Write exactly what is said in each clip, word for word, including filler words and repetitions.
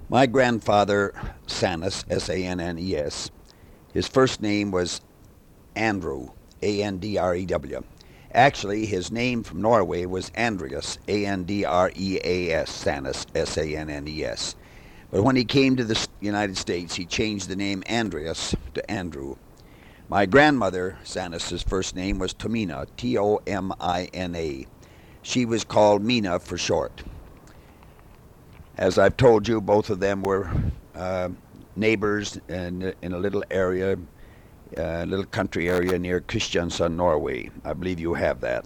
My grandfather, Sannes, S A N N E S, his first name was Andrew, A N D R E W. Actually, his name from Norway was Andreas, A N D R E A S, Sannes, S A N N E S. But when he came to the United States, he changed the name Andreas to Andrew. My grandmother, Sannes' first name was Tomina, T O M I N A. She was called Mina for short. As I've told you, both of them were uh, neighbors in, in a little area, a uh, little country area near Kristiansand, Norway. I believe you have that.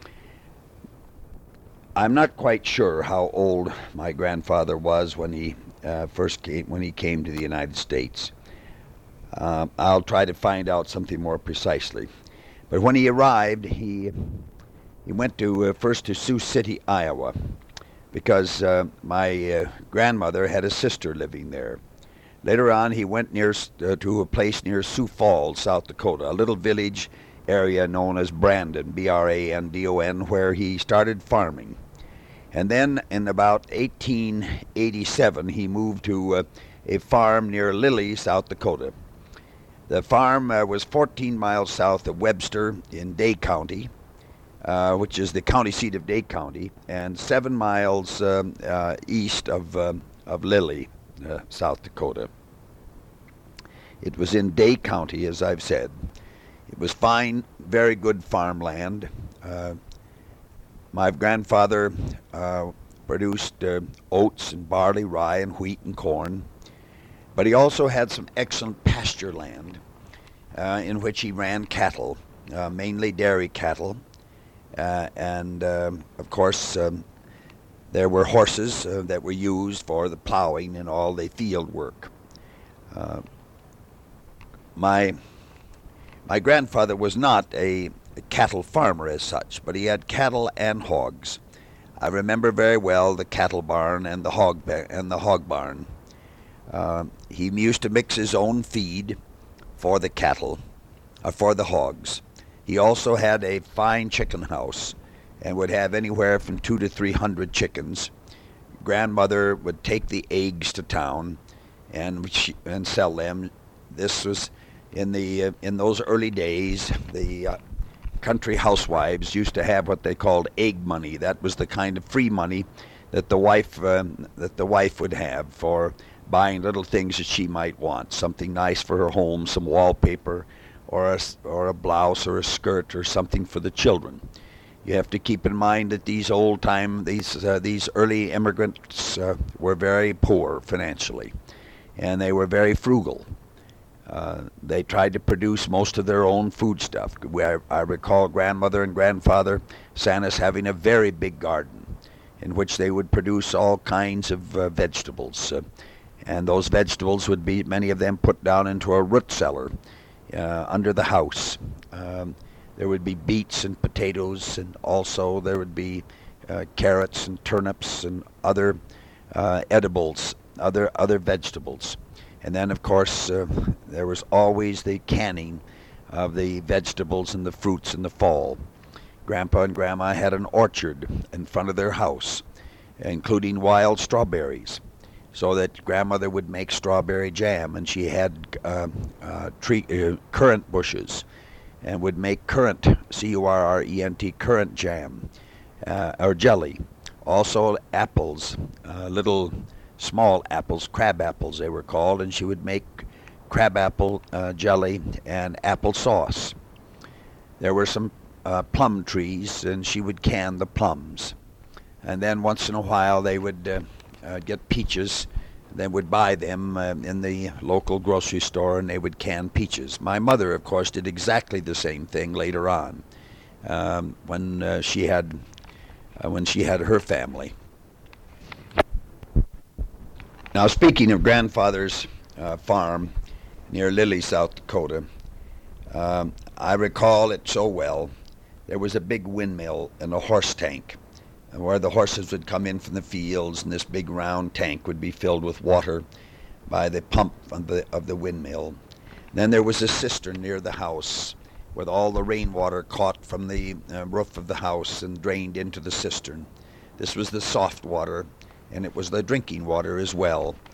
I'm not quite sure how old my grandfather was when he uh, first came, when he came to the United States. Uh, I'll try to find out something more precisely. But when he arrived, he he went to uh, first to Sioux City, Iowa, because uh, my uh, grandmother had a sister living there. Later on, he went near uh, to a place near Sioux Falls, South Dakota, a little village area known as Brandon, B R A N D O N, where he started farming. And then in about eighteen eighty-seven, he moved to uh, a farm near Lilly, South Dakota. The farm uh, was fourteen miles south of Webster in Day County, uh, which is the county seat of Day County, and seven miles um, uh, east of, uh, of Lilly, uh, South Dakota. It was in Day County, as I've said. It was fine, very good farmland. Uh, my grandfather uh, produced uh, oats and barley, rye and wheat and corn. But he also had some excellent pasture land uh, in which he ran cattle, uh, mainly dairy cattle. Uh, and, um, of course, um, there were horses uh, that were used for the plowing and all the field work. Uh, my, my grandfather was not a, a cattle farmer as such, but he had cattle and hogs. I remember very well the cattle barn and the hog, ba- and the hog barn. Uh, he used to mix his own feed for the cattle, uh, for the hogs. He also had a fine chicken house and would have anywhere from two to three hundred chickens. Grandmother would take the eggs to town and and sell them. This was in the uh, in those early days. The uh, country housewives used to have what they called egg money. That was the kind of free money that the wife um, that the wife would have for buying little things that she might want, something nice for her home, some wallpaper, or a, or a blouse or a skirt or something for the children. You have to keep in mind that these old time, these uh, these early immigrants uh, were very poor financially, and they were very frugal. Uh, they tried to produce most of their own foodstuff. I, I recall grandmother and grandfather Sannes having a very big garden in which they would produce all kinds of uh, vegetables. Uh, And those vegetables would be, many of them, put down into a root cellar uh, under the house. Um, there would be beets and potatoes, and also there would be uh, carrots and turnips and other uh, edibles, other other vegetables. And then, of course, uh, there was always the canning of the vegetables and the fruits in the fall. Grandpa and Grandma had an orchard in front of their house, including wild strawberries, so that grandmother would make strawberry jam, and she had uh, uh, tree, uh, currant bushes, and would make currant, C U R R E N T, currant jam, uh, or jelly. Also apples, uh, little small apples, crab apples they were called, and she would make crab apple uh, jelly and apple sauce. There were some uh, plum trees, and she would can the plums. And then once in a while they would uh, Uh, get peaches, then would buy them uh, in the local grocery store, and they would can peaches. My mother, of course, did exactly the same thing later on um, when uh, she had uh, when she had her family. Now, speaking of grandfather's uh, farm near Lilly, South Dakota, um, I recall it so well. There was a big windmill and a horse tank, where the horses would come in from the fields, and this big round tank would be filled with water by the pump of the, of the windmill. Then there was a cistern near the house with all the rainwater caught from the uh, roof of the house and drained into the cistern. This was the soft water, and it was the drinking water as well.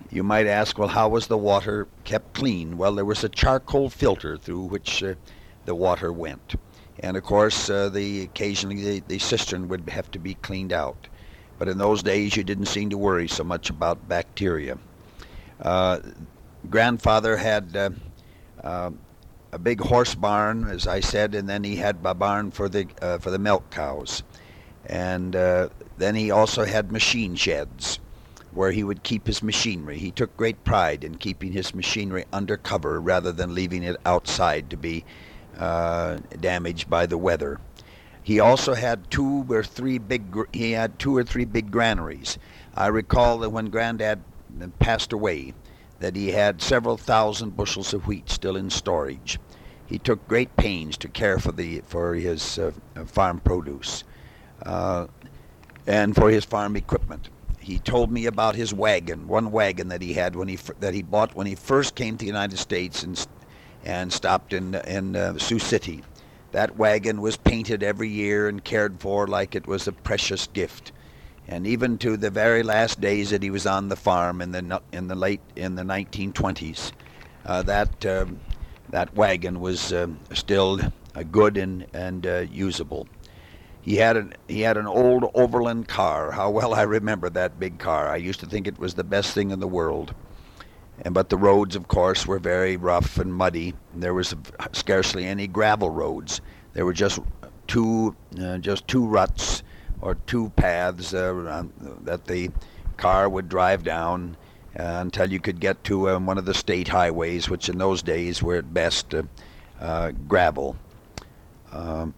You might ask, well, how was the water kept clean? Well, there was a charcoal filter through which uh, the water went. And of course, uh, the occasionally the, the cistern would have to be cleaned out. But in those days, you didn't seem to worry so much about bacteria. Uh, grandfather had uh, uh, a big horse barn, as I said, and then he had a barn for the uh, for the milk cows. And uh, then he also had machine sheds where he would keep his machinery. He took great pride in keeping his machinery under cover rather than leaving it outside to be uh, damaged by the weather. He also had two or three big he had two or three big granaries. I recall that when Granddad passed away, that he had several thousand bushels of wheat still in storage. He took great pains to care for the for his uh, farm produce uh, and for his farm equipment. He told me about his wagon, one wagon that he had when he that he bought when he first came to the United States and and stopped in in uh, Sioux City. That wagon was painted every year and cared for like it was a precious gift. And even to the very last days that he was on the farm in the in the late in the nineteen twenties, uh, that uh, that wagon was uh, still uh, good and and uh, usable. He had an he had an old Overland car. How well I remember that big car. I used to think it was the best thing in the world. And but the roads, of course, were very rough and muddy. There was scarcely any gravel roads. There were just two uh, just two ruts or two paths uh, that the car would drive down uh, until you could get to um, one of the state highways, which in those days were at best uh, uh, gravel. Um,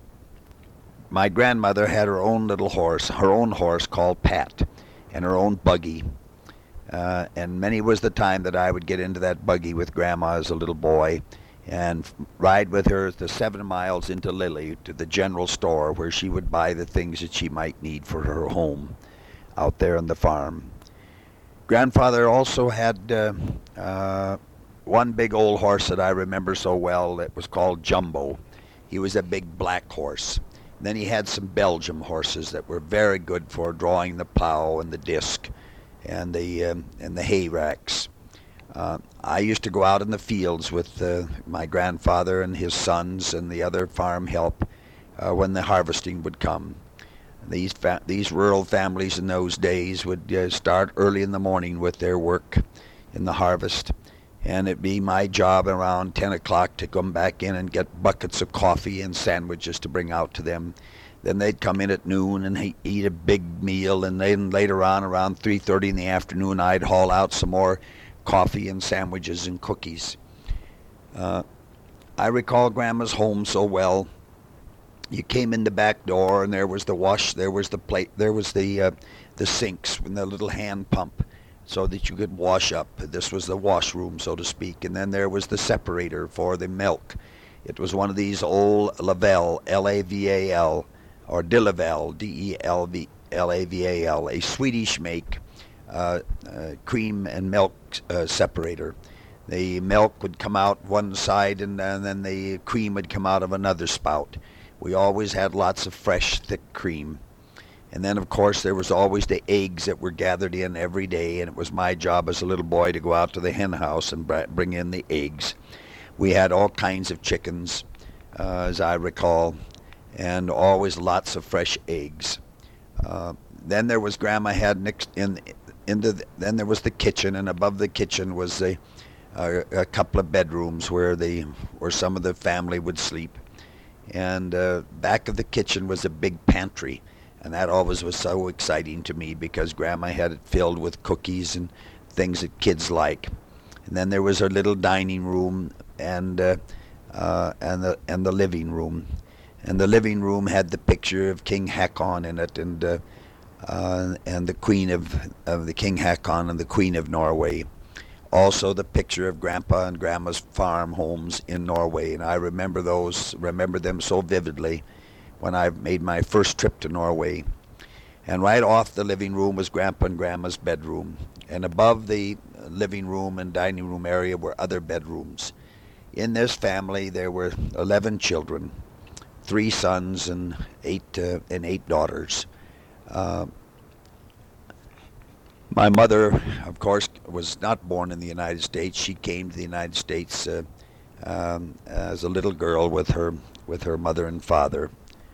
my grandmother had her own little horse, her own horse called Pat, and her own buggy. Uh, and many was the time that I would get into that buggy with Grandma as a little boy and ride with her the seven miles into Lily to the general store where she would buy the things that she might need for her home out there on the farm. Grandfather also had uh, uh, one big old horse that I remember so well that was called Jumbo. He was a big black horse. And then he had some Belgium horses that were very good for drawing the plow and the disc and the um, and the hay racks. Uh, I used to go out in the fields with uh, my grandfather and his sons and the other farm help uh, when the harvesting would come. These fa- these rural families in those days would uh, start early in the morning with their work in the harvest, and it'd be my job around ten o'clock to come back in and get buckets of coffee and sandwiches to bring out to them. Then they'd come in at noon and eat a big meal, and then later on, around three thirty in the afternoon, I'd haul out some more coffee and sandwiches and cookies. Uh, I recall Grandma's home so well. You came in the back door, and there was the wash, there was the plate, there was the uh, the sinks and the little hand pump, so that you could wash up. This was the washroom, so to speak, and then there was the separator for the milk. It was one of these old Laval, L A V A L, or De Laval, D E L A V A L, a Swedish make uh, uh, cream and milk uh, separator. The milk would come out one side, and, and then the cream would come out of another spout. We always had lots of fresh, thick cream. And then, of course, there was always the eggs that were gathered in every day, and it was my job as a little boy to go out to the hen house and bring in the eggs. We had all kinds of chickens, uh, as I recall, and always lots of fresh eggs. Uh, then there was Grandma had next in in the then there was the kitchen, and above the kitchen was a a, a couple of bedrooms where the where some of the family would sleep, and uh, back of the kitchen was a big pantry, and that always was so exciting to me because Grandma had it filled with cookies and things that kids like. And then there was her little dining room and uh, uh, and the and the living room. And the living room had the picture of King Haakon in it, and uh, uh, and the Queen of of the King Haakon and the Queen of Norway. Also, the picture of Grandpa and Grandma's farm homes in Norway, and I remember those, remember them so vividly when I made my first trip to Norway. And right off the living room was Grandpa and Grandma's bedroom, and above the living room and dining room area were other bedrooms. In this family, there were eleven children. Three sons and eight uh, and eight daughters. Uh, My mother, of course, was not born in the United States. She came to the United States uh, um, as a little girl with her with her mother and father.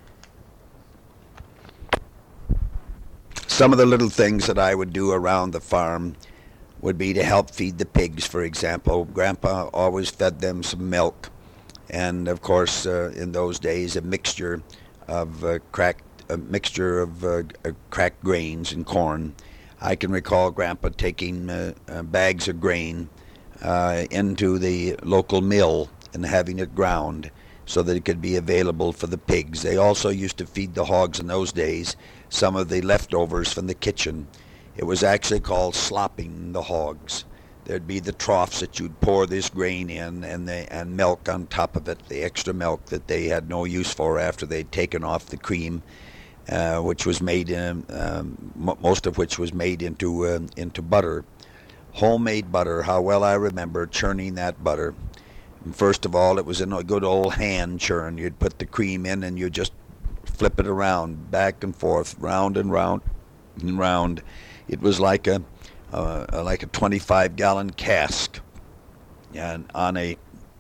Some of the little things that I would do around the farm would be to help feed the pigs, for example. Grandpa always fed them some milk, and of course, uh, in those days, a mixture of uh, cracked a mixture of uh, uh, cracked grains and corn. I can recall Grandpa taking uh, uh, bags of grain uh, into the local mill and having it ground so that it could be available for the pigs. They also used to feed the hogs in those days some of the leftovers from the kitchen. It was actually called slopping the hogs. There'd be the troughs that you'd pour this grain in, and the, and milk on top of it, the extra milk that they had no use for after they'd taken off the cream, uh, which was made in, um, m- most of which was made into uh, into butter, homemade butter. How well I remember churning that butter. And first of all, it was in a good old hand churn. You'd put the cream in, and you'd just flip it around, back and forth, round and round and round. It was like a uh, like a twenty-five gallon cask, and on a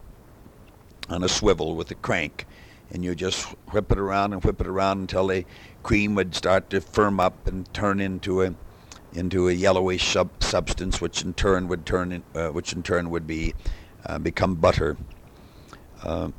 on a swivel with a crank, and you just whip it around and whip it around until the cream would start to firm up and turn into a into a yellowish sub- substance, which in turn would turn in, uh, which in turn would be uh, become butter. Uh,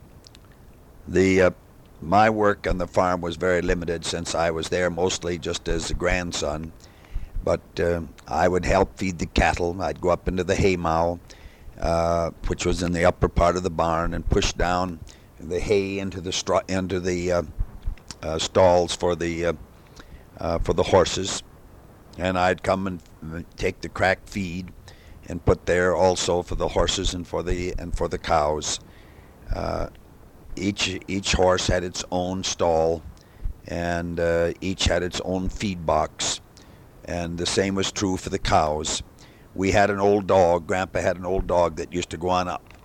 the uh, my work on the farm was very limited since I was there mostly just as a grandson. But uh, I would help feed the cattle. I'd go up into the haymow, uh, which was in the upper part of the barn, and push down the hay into the straw, into the uh, uh, stalls for the uh, uh, for the horses. And I'd come and take the cracked feed and put there also for the horses and for the and for the cows. Uh, each each horse had its own stall, and uh, each had its own feed box. And the same was true for the cows. We had an old dog. Grandpa had an old dog that used to go on up.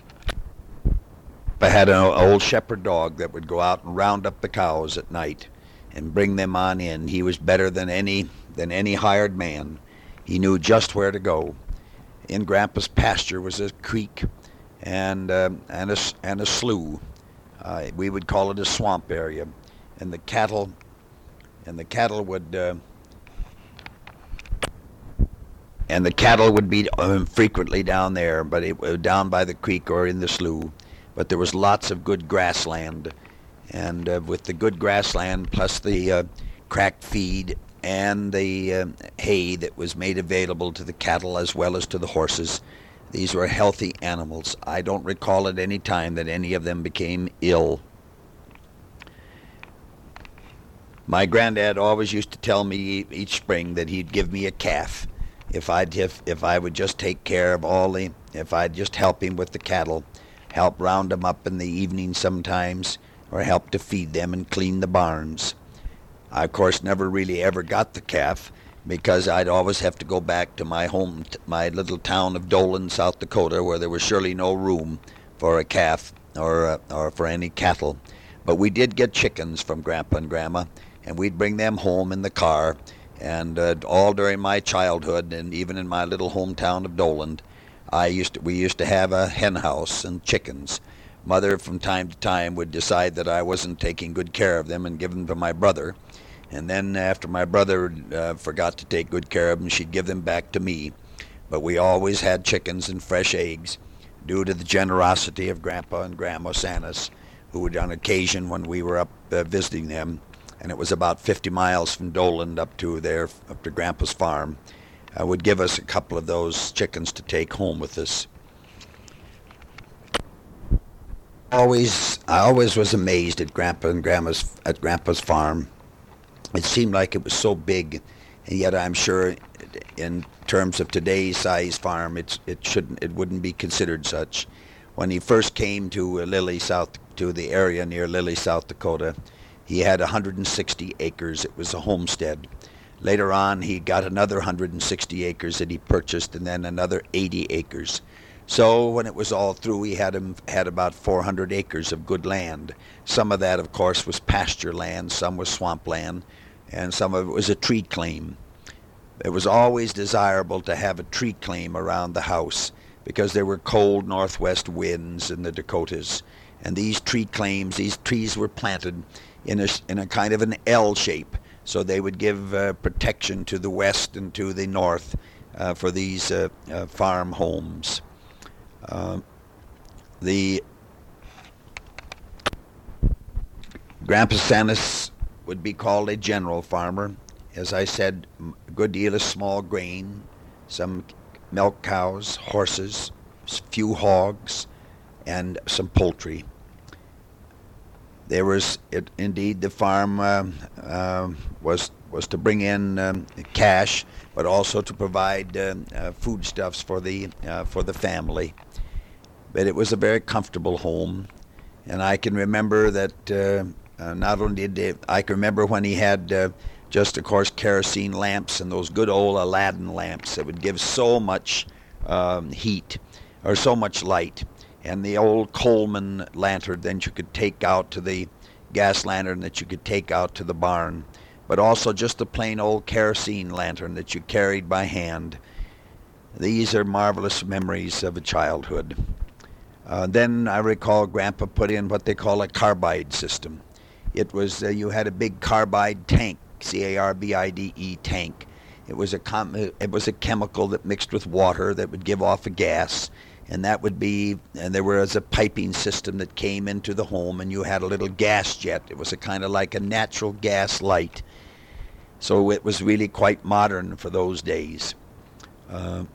I had an old shepherd dog that would go out and round up the cows at night and bring them on in. He was better than any than any hired man. He knew just where to go. In Grandpa's pasture was a creek and um, and a and a slough. Uh, we would call it a swamp area, and the cattle and the cattle would. Uh, And the cattle would be um, frequently down there, but it was down by the creek or in the slough. But there was lots of good grassland, and uh, with the good grassland plus the uh, cracked feed and the uh, hay that was made available to the cattle as well as to the horses, these were healthy animals. I don't recall at any time that any of them became ill. My granddad always used to tell me each spring that he'd give me a calf. If I'd if, if I would just take care of all the, if I'd just help him with the cattle, help round them up in the evening sometimes, or help to feed them and clean the barns. I, of course, never really ever got the calf because I'd always have to go back to my home, my little town of Dolan, South Dakota, where there was surely no room for a calf or uh, or for any cattle. But we did get chickens from Grandpa and Grandma, and we'd bring them home in the car. And uh, all during my childhood, and even in my little hometown of Dolan, I used to, we used to have a hen house and chickens. Mother, from time to time, would decide that I wasn't taking good care of them and give them to my brother. And then after my brother uh, forgot to take good care of them, she'd give them back to me. But we always had chickens and fresh eggs, due to the generosity of Grandpa and Grandma Sanas, who would, on occasion when we were up uh, visiting them, and it was about fifty miles from Dolan up to there, up to Grandpa's farm, uh, would give us a couple of those chickens to take home with us. Always, I always was amazed at Grandpa and Grandma's at Grandpa's farm. It seemed like it was so big, and yet I'm sure, in terms of today's size farm, it's it shouldn't it wouldn't be considered such. When he first came to uh, Lily, South to the area near Lily, South Dakota, he had one hundred sixty acres. It was a homestead. Later on, he got another one hundred sixty acres that he purchased, and then another eighty acres. So when it was all through, he had him had about four hundred acres of good land. Some of that, of course, was pasture land. Some was swamp land, and some of it was a tree claim. It was always desirable to have a tree claim around the house because there were cold northwest winds in the Dakotas. And these tree claims, these trees were planted in a, in a kind of an L shape, so they would give uh, protection to the west and to the north uh, for these uh, uh, farm homes. Uh, the Grandpa Sanus would be called a general farmer. As I said, a good deal of small grain, some milk cows, horses, few hogs, and some poultry. There was, it, indeed, the farm uh, uh, was was to bring in um, cash, but also to provide uh, uh, foodstuffs for the uh, for the family. But it was a very comfortable home, and I can remember that uh, uh, not only did they, I can remember when he had uh, just, of course, kerosene lamps and those good old Aladdin lamps that would give so much um, heat or so much light. And the old Coleman lantern that you could take out to the gas lantern that you could take out to the barn, but also just the plain old kerosene lantern that you carried by hand. These are marvelous memories of a childhood. Uh, then I recall Grandpa put in what they call a carbide system. It was, uh, you had a big carbide tank, C A R B I D E tank. It was a com- it was a chemical that mixed with water that would give off a gas. And that would be, and there was a piping system that came into the home, and you had a little gas jet. It was a kind of like a natural gas light. So it was really quite modern for those days. Uh,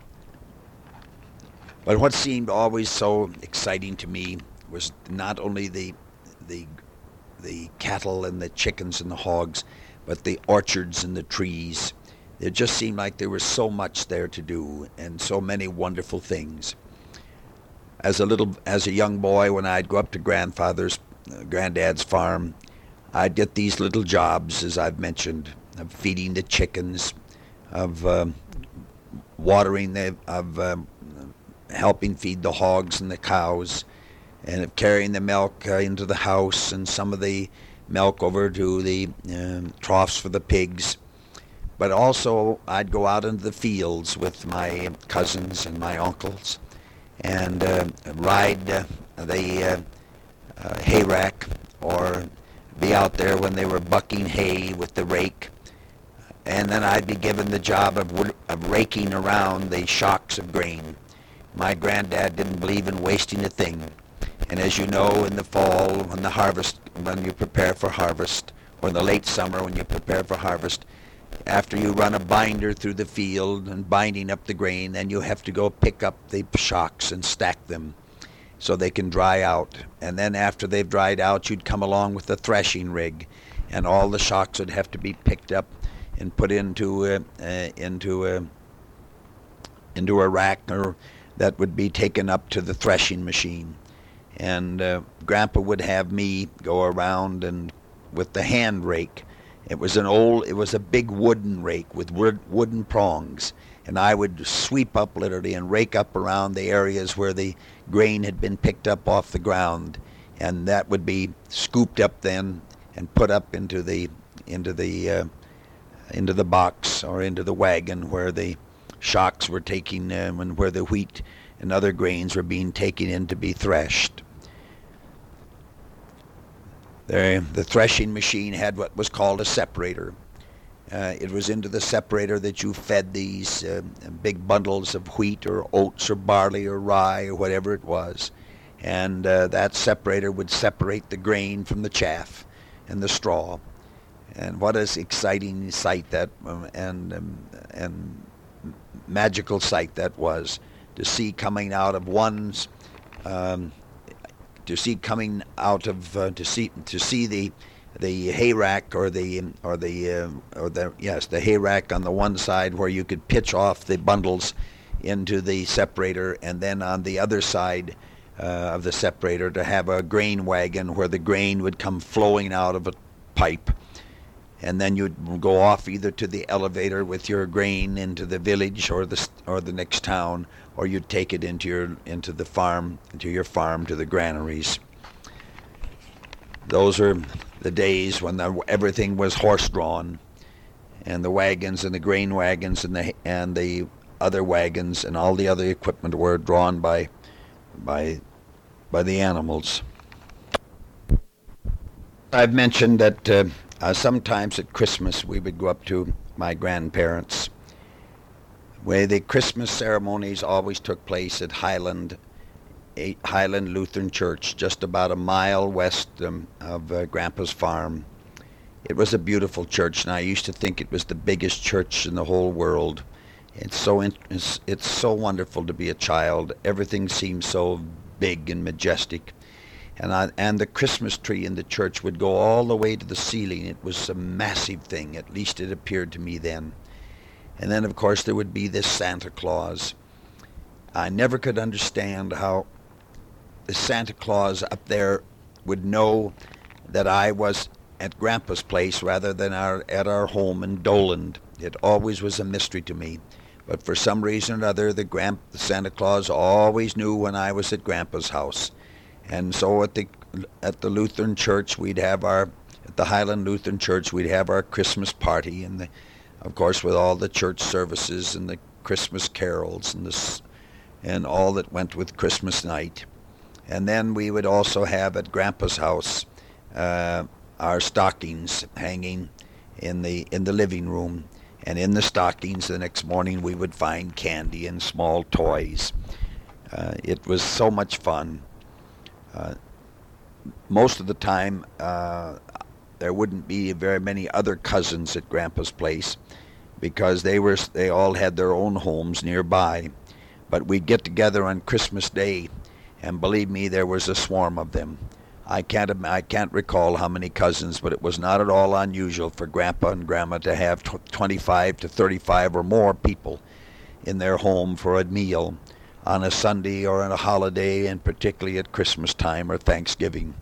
but what seemed always so exciting to me was not only the the the cattle and the chickens and the hogs, but the orchards and the trees. It just seemed like there was so much there to do and so many wonderful things. As a little, as a young boy, when I'd go up to grandfather's, uh, granddad's farm, I'd get these little jobs, as I've mentioned, of feeding the chickens, of um, watering the, of um, helping feed the hogs and the cows, and of carrying the milk uh, into the house and some of the milk over to the um, troughs for the pigs. But also, I'd go out into the fields with my cousins and my uncles and uh, ride uh, the uh, uh, hay rack, or be out there when they were bucking hay with the rake. And then I'd be given the job of, of raking around the shocks of grain. My granddad didn't believe in wasting a thing. And as you know, in the fall, when the harvest, when you prepare for harvest, or in the late summer when you prepare for harvest, after you run a binder through the field and binding up the grain, then you have to go pick up the shocks and stack them so they can dry out. And then after they've dried out, you'd come along with the threshing rig, and all the shocks would have to be picked up and put into a, uh, into a, into a rack, or that would be taken up to the threshing machine. And uh, Grandpa would have me go around and with the hand rake. It was an old, it was a big wooden rake with wood, wooden prongs, and I would sweep up literally and rake up around the areas where the grain had been picked up off the ground, and that would be scooped up then and put up into the into the uh, into the box or into the wagon where the shocks were taking um, and where the wheat and other grains were being taken in to be threshed. The, the threshing machine had what was called a separator. Uh, it was into the separator that you fed these uh, big bundles of wheat or oats or barley or rye or whatever it was. And uh, that separator would separate the grain from the chaff and the straw. And what an exciting sight that um, and um, and magical sight that was, to see coming out of one's um, to see coming out of uh, to see to see the the hay rack or the or the uh, or the yes the hay rack on the one side where you could pitch off the bundles into the separator, and then on the other side uh, of the separator to have a grain wagon where the grain would come flowing out of a pipe, and then you'd go off either to the elevator with your grain into the village or the or the next town, or you'd take it into your into the farm, into your farm, to the granaries. Those are the days when the, everything was horse-drawn, and the wagons and the grain wagons and the and the other wagons and all the other equipment were drawn by by by the animals. I've mentioned that uh, uh, sometimes at Christmas we would go up to my grandparents, where the Christmas ceremonies always took place at Highland Highland Lutheran Church, just about a mile west um, of uh, Grandpa's farm. It was a beautiful church, and I used to think it was the biggest church in the whole world. It's so it's, it's so wonderful to be a child. Everything seems so big and majestic, and I, and the Christmas tree in the church would go all the way to the ceiling. It was a massive thing, at least it appeared to me then. And then, of course, there would be this Santa Claus. I never could understand how the Santa Claus up there would know that I was at Grandpa's place rather than our, at our home in Doland. It always was a mystery to me. But for some reason or other, the, Grand, the Santa Claus always knew when I was at Grandpa's house. And so at the at the Lutheran Church, we'd have our, at the Highland Lutheran Church, we'd have our Christmas party, and the, of course with all the church services and the Christmas carols and this and all that went with Christmas night. And then we would also have at Grandpa's house uh, our stockings hanging in the in the living room, and in the stockings the next morning we would find candy and small toys. Uh, it was so much fun. Uh, most of the time uh, there wouldn't be very many other cousins at Grandpa's place because they were they all had their own homes nearby. But we'd get together on Christmas Day, and believe me, there was a swarm of them. I can't I can't recall how many cousins, but it was not at all unusual for Grandpa and Grandma to have twenty-five to thirty-five or more people in their home for a meal on a Sunday or on a holiday, and particularly at Christmas time or Thanksgiving.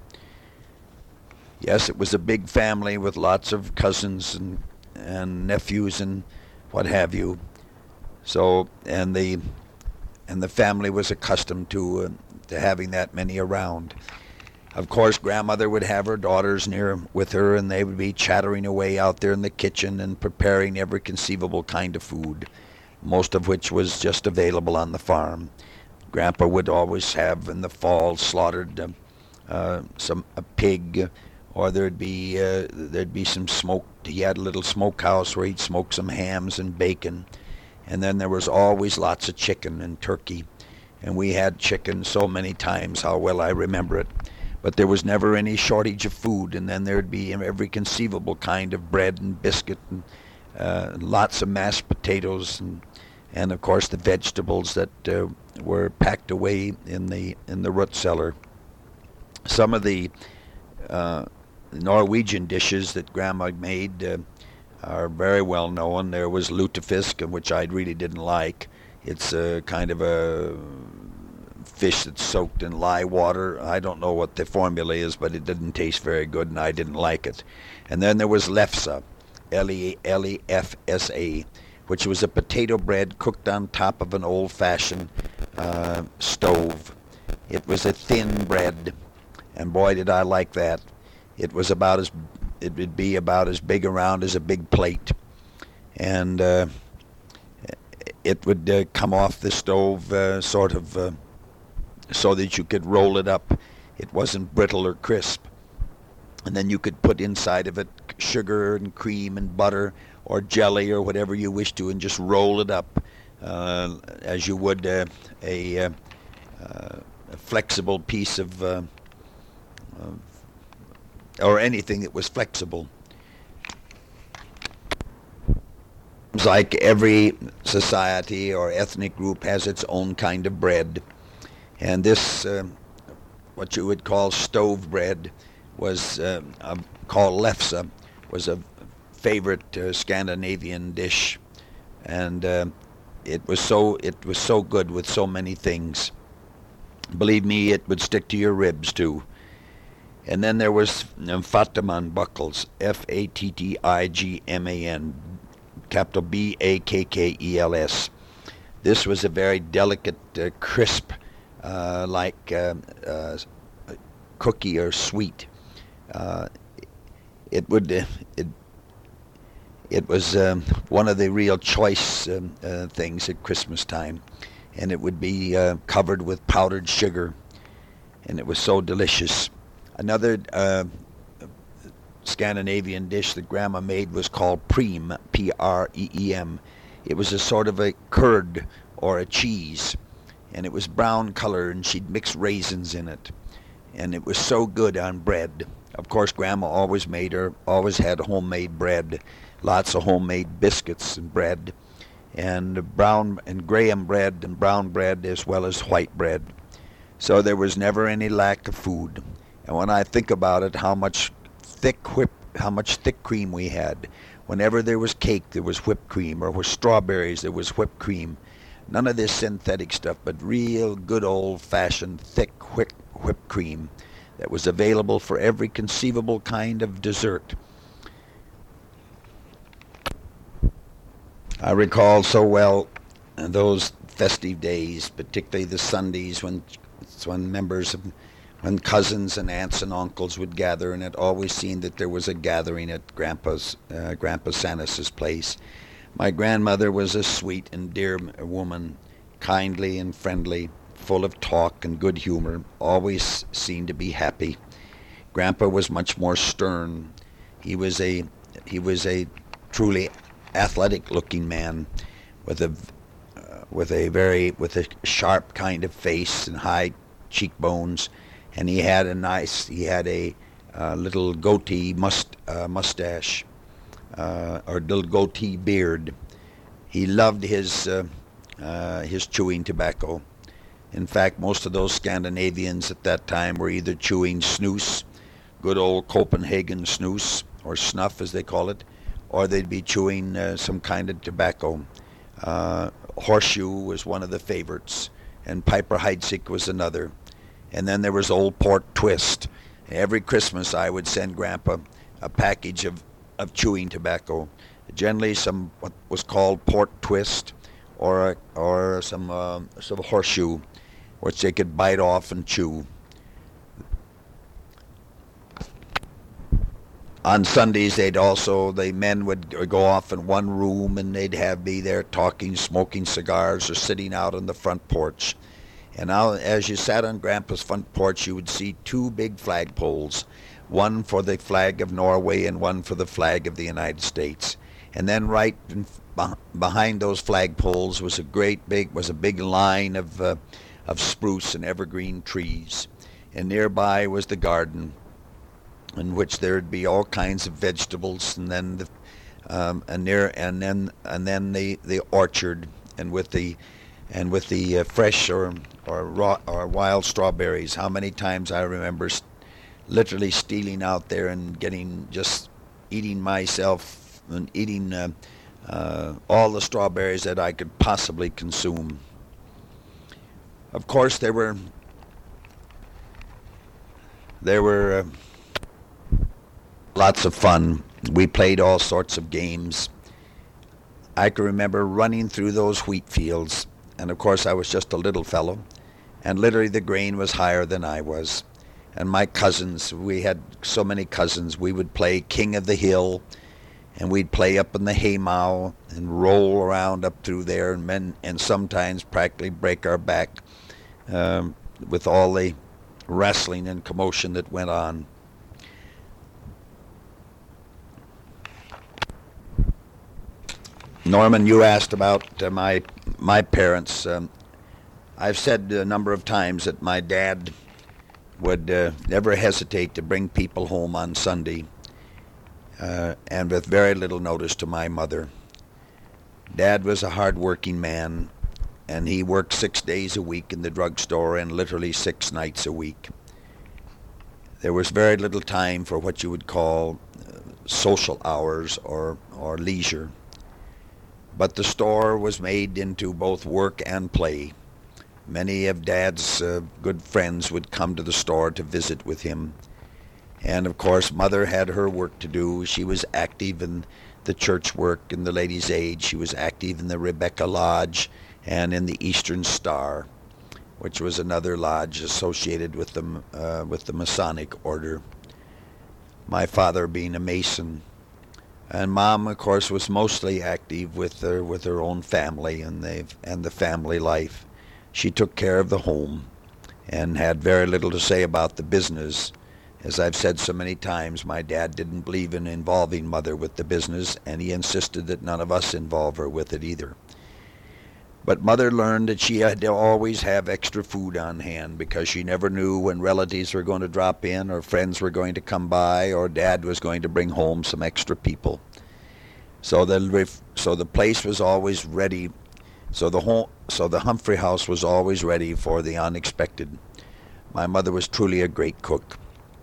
Yes, it was a big family with lots of cousins and and nephews and what have you. So and the and the family was accustomed to uh, to having that many around. Of course, Grandmother would have her daughters near with her, and they would be chattering away out there in the kitchen and preparing every conceivable kind of food, most of which was just available on the farm. Grandpa would always have in the fall slaughtered uh, uh, some a pig, or there'd be uh, there'd be some smoked. He had a little smokehouse where he'd smoke some hams and bacon, and then there was always lots of chicken and turkey, and we had chicken so many times how well I remember it. But there was never any shortage of food, and then there'd be every conceivable kind of bread and biscuit, and uh, lots of mashed potatoes, and and of course the vegetables that uh, were packed away in the in the root cellar. Some of the uh, Norwegian dishes that Grandma made uh, are very well known. There was lutefisk, which I really didn't like. It's a kind of a fish that's soaked in lye water. I don't know what the formula is, but it didn't taste very good, and I didn't like it. And then there was lefse, L E L E F S A, which was a potato bread cooked on top of an old-fashioned uh, stove. It was a thin bread, and boy, did I like that. It was about as it would be about as big around as a big plate, and uh, it would uh, come off the stove uh, sort of uh, so that you could roll it up. It wasn't brittle or crisp. And then you could put inside of it sugar and cream and butter or jelly or whatever you wish to, and just roll it up uh, as you would uh, a, uh, uh, a flexible piece of, uh, of or anything that was flexible. It's like every society or ethnic group has its own kind of bread. And this, uh, what you would call stove bread, was uh, uh, called lefse, was a favorite uh, Scandinavian dish, and uh, it was so it was so good with so many things. Believe me, it would stick to your ribs too. And then there was um, Fattigman buckles, F A T T I G M A N, capital B A K K E L S. This was a very delicate, uh, crisp, uh, like uh, uh, cookie or sweet. Uh, it would uh, it It was um, one of the real choice um, uh, things at Christmas time, and it would be uh, covered with powdered sugar, and it was so delicious. Another uh, Scandinavian dish that Grandma made was called preem, P R E E M. It was a sort of a curd or a cheese, and it was brown color, and she'd mix raisins in it, and it was so good on bread. Of course, Grandma always made her, always had homemade bread, lots of homemade biscuits and bread, and brown and graham bread and brown bread as well as white bread. So there was never any lack of food. And when I think about it, how much thick whip, how much thick cream we had. Whenever there was cake, there was whipped cream, or with strawberries, there was whipped cream. None of this synthetic stuff, but real good old-fashioned thick whip, whipped cream that was available for every conceivable kind of dessert. I recall so well those festive days, particularly the Sundays when when members of when cousins and aunts and uncles would gather, and it always seemed that there was a gathering at Grandpa's uh, Grandpa Sanis's place. My grandmother was a sweet and dear woman, kindly and friendly, full of talk and good humor, always seemed to be happy. Grandpa was much more stern. He was a he was a truly athletic-looking man, with a uh, with a very with a sharp kind of face and high cheekbones, and he had a nice he had a uh, little goatee must uh, mustache uh, or little goatee beard. He loved his uh, uh, his chewing tobacco. In fact, most of those Scandinavians at that time were either chewing snus, good old Copenhagen snus, or snuff as they call it, or they'd be chewing uh, some kind of tobacco. Uh, horseshoe was one of the favorites, and Piper Heidsieck was another. And then there was old Port Twist. Every Christmas I would send Grandpa a package of, of chewing tobacco, generally some what was called Port Twist, or or some uh, some horseshoe, which they could bite off and chew. On Sundays, they'd also, the men would go off in one room, and they'd have be there talking, smoking cigars, or sitting out on the front porch. And now, as you sat on Grandpa's front porch, you would see two big flagpoles, one for the flag of Norway and one for the flag of the United States. And then right in, behind those flagpoles was a great big, was a big line of uh, of spruce and evergreen trees. And nearby was the garden, in which there'd be all kinds of vegetables, and then the um, and near and then and then the, the orchard, and with the and with the uh, fresh or or raw or wild strawberries. How many times I remember st- literally stealing out there and getting just eating myself and eating uh, uh, all the strawberries that I could possibly consume. Of course, there were there were. Uh, Lots of fun. We played all sorts of games. I can remember running through those wheat fields, and of course I was just a little fellow, and literally the grain was higher than I was. And my cousins, we had so many cousins, we would play King of the Hill, and we'd play up in the haymow and roll around up through there, and men, and sometimes practically break our back um, with all the wrestling and commotion that went on. Norman, you asked about uh, my my parents. Um, I've said a number of times that my dad would uh, never hesitate to bring people home on Sunday, uh, and with very little notice to my mother. Dad was a hard-working man, and he worked six days a week in the drugstore and literally six nights a week. There was very little time for what you would call uh, social hours or, or leisure. But the store was made into both work and play. Many of Dad's uh, good friends would come to the store to visit with him. And of course, Mother had her work to do. She was active in the church work in the Ladies' Aid. She was active in the Rebecca Lodge and in the Eastern Star, which was another lodge associated with the, uh, with the Masonic order. My father, being a Mason, And Mom, of course, was mostly active with her with her own family and the and the family life. She took care of the home and had very little to say about the business. As I've said so many times, my dad didn't believe in involving Mother with the business, and he insisted that none of us involve her with it either. But Mother learned that she had to always have extra food on hand because she never knew when relatives were going to drop in or friends were going to come by or Dad was going to bring home some extra people. So the so the place was always ready. So the home, so the Humphrey house was always ready for the unexpected. My mother was truly a great cook.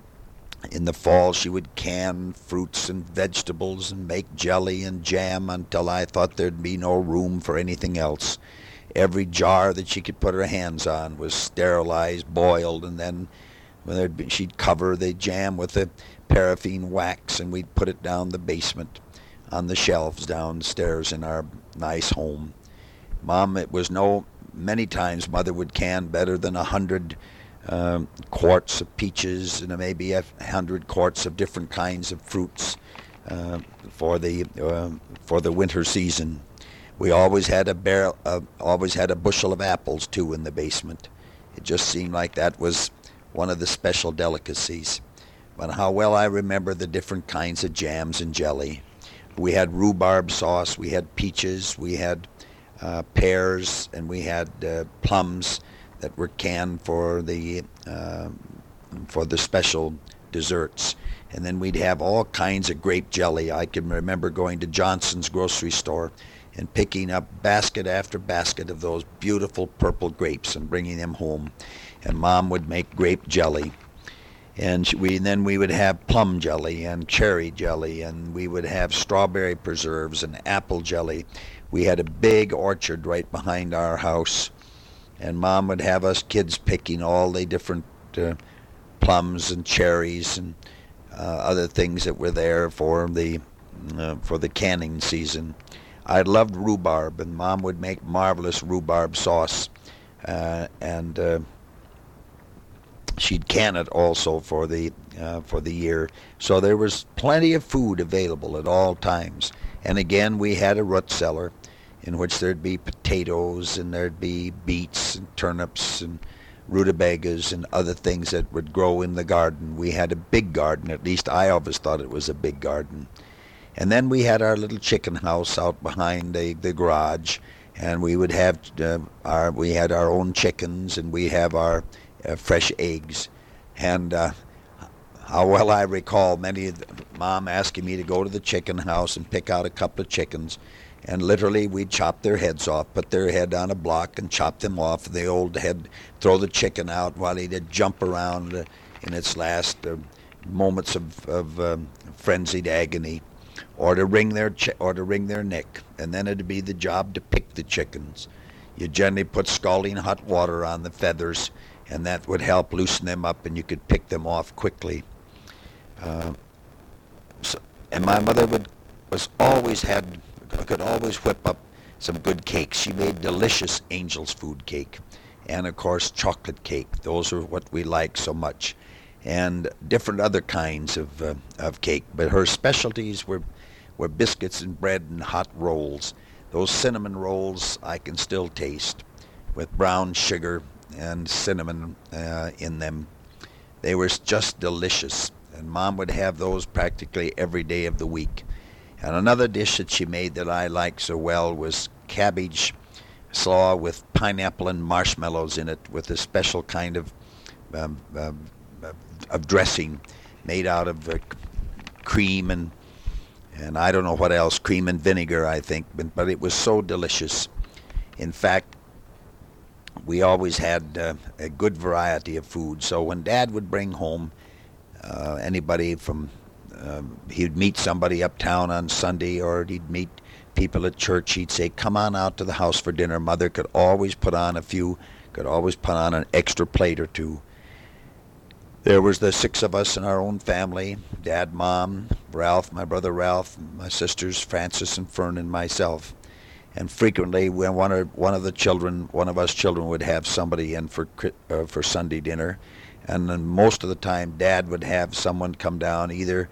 In the fall, she would can fruits and vegetables and make jelly and jam until I thought there'd be no room for anything else. Every jar that she could put her hands on was sterilized, boiled, and then when there'd be, she'd cover the jam with a paraffin wax, and we'd put it down the basement on the shelves downstairs in our nice home. Mom, it was no, many times Mother would can better than a hundred Um, quarts of peaches and maybe a hundred quarts of different kinds of fruits uh, for the uh, for the winter season. We always had a barrel, uh, always had a bushel of apples too in the basement. It just seemed like that was one of the special delicacies. But how well I remember the different kinds of jams and jelly. We had rhubarb sauce, we had peaches, we had uh, pears, and we had uh, plums that were canned for the uh, for the special desserts. And then we'd have all kinds of grape jelly. I can remember going to Johnson's grocery store and picking up basket after basket of those beautiful purple grapes and bringing them home. And Mom would make grape jelly. And we then we would have plum jelly and cherry jelly, and we would have strawberry preserves and apple jelly. We had a big orchard right behind our house. And Mom would have us kids picking all the different uh, plums and cherries and uh, other things that were there for the uh, for the canning season. I loved rhubarb, and Mom would make marvelous rhubarb sauce, uh, and uh, she'd can it also for the uh, for the year. So there was plenty of food available at all times. And again, we had a root cellar, in which there'd be potatoes and there'd be beets and turnips and rutabagas and other things that would grow in the garden. We had a big garden, at least I always thought it was a big garden. And then we had our little chicken house out behind the, the garage, and we would have uh, our we had our own chickens, and we have our uh, fresh eggs. And uh, how well I recall many of the, Mom asking me to go to the chicken house and pick out a couple of chickens. And literally, we'd chop their heads off, put their head on a block, and chop them off. The old head, throw the chicken out while he'd jump around uh, in its last uh, moments of, of um, frenzied agony, or to wring their ch- or to wring their neck. And then it'd be the job to pick the chickens. You generally put scalding hot water on the feathers, and that would help loosen them up, and you could pick them off quickly. Uh, so, and my mother would was always had. could always whip up some good cakes. She made delicious angel's food cake, and of course chocolate cake. Those are what we like so much, and different other kinds of uh, of cake. But her specialties were were biscuits and bread and hot rolls. Those cinnamon rolls I can still taste, with brown sugar and cinnamon uh, in them. They were just delicious, and Mom would have those practically every day of the week. And another dish that she made that I liked so well was cabbage slaw with pineapple and marshmallows in it, with a special kind of um, um, of dressing made out of uh, cream and and I don't know what else, cream and vinegar, I think, but, but it was so delicious. In fact, we always had uh, a good variety of food. So when Dad would bring home uh, anybody from Um, he'd meet somebody uptown on Sunday, or he'd meet people at church. He'd say, "Come on out to the house for dinner." Mother could always put on a few, could always put on an extra plate or two. There was the six of us in our own family: Dad, Mom, Ralph, my brother Ralph, my sisters Frances and Fern, and myself. And frequently, when one of one of the children, one of us children, would have somebody in for uh, for Sunday dinner. And then most of the time, Dad would have someone come down, either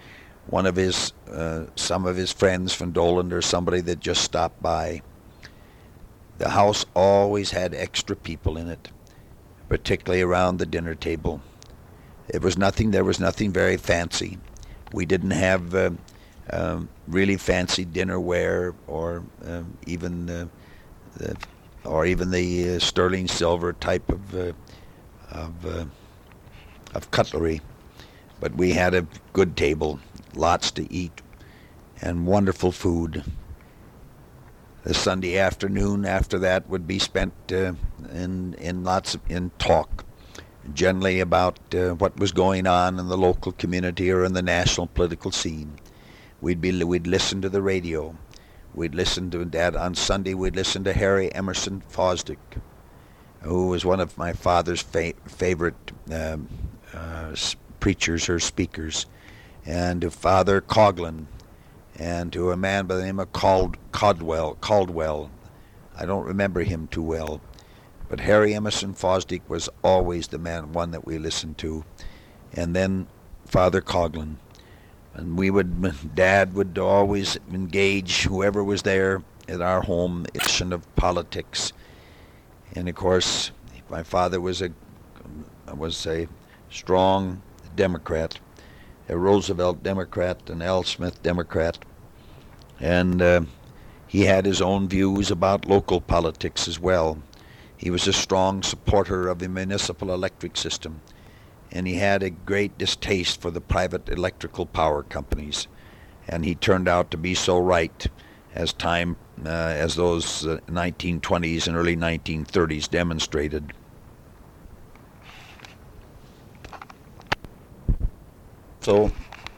one of his, uh, some of his friends from Doland or somebody that just stopped by. The house always had extra people in it, particularly around the dinner table. It was nothing, there was nothing very fancy. We didn't have uh, um, really fancy dinnerware or um, even uh, the, or even the uh, sterling silver type of uh, of uh, of cutlery, but we had a good table, lots to eat, and wonderful food. The Sunday afternoon after that would be spent uh, in in lots of in talk, generally about uh, what was going on in the local community or in the national political scene. We'd be we'd listen to the radio. We'd listen to Dad on Sunday. We'd listen to Harry Emerson Fosdick, who was one of my father's fa- favorite um, uh, preachers or speakers, and to Father Coughlin, and to a man by the name of Cald- Caldwell. Caldwell. I don't remember him too well, but Harry Emerson Fosdick was always the man, one that we listened to, and then Father Coughlin. And we would, Dad would always engage whoever was there at our home, issue of politics. And of course, my father was a was a strong Democrat, a Roosevelt Democrat, an Al Smith Democrat, and uh, he had his own views about local politics as well. He was a strong supporter of the municipal electric system, and he had a great distaste for the private electrical power companies, and he turned out to be so right as time uh, as those uh, nineteen twenties and early nineteen thirties demonstrated. So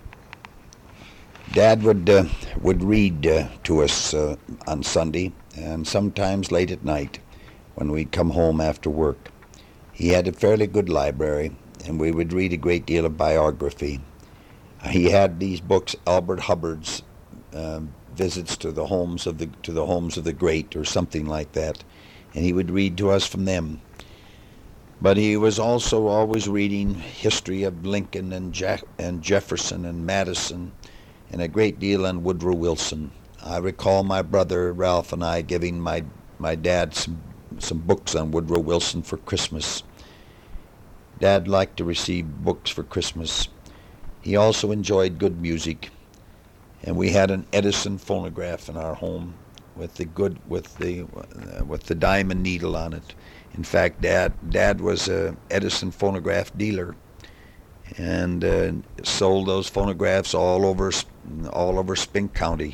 Dad would uh, would read uh, to us uh, on Sunday, and sometimes late at night when we'd come home after work. He had a fairly good library, and we would read a great deal of biography. He had these books, Albert Hubbard's um, visits to the homes of the to the homes of the great, or something like that, and he would read to us from them. But he was also always reading history of Lincoln and Jack and Jefferson and Madison, and a great deal on Woodrow Wilson. I recall my brother Ralph and I giving my my dad some some books on Woodrow Wilson for Christmas. Dad liked to receive books for Christmas. He also enjoyed good music, and we had an Edison phonograph in our home with the good with the uh, with the diamond needle on it. In fact, Dad Dad was a Edison phonograph dealer, and uh, sold those phonographs all over all over Spink County.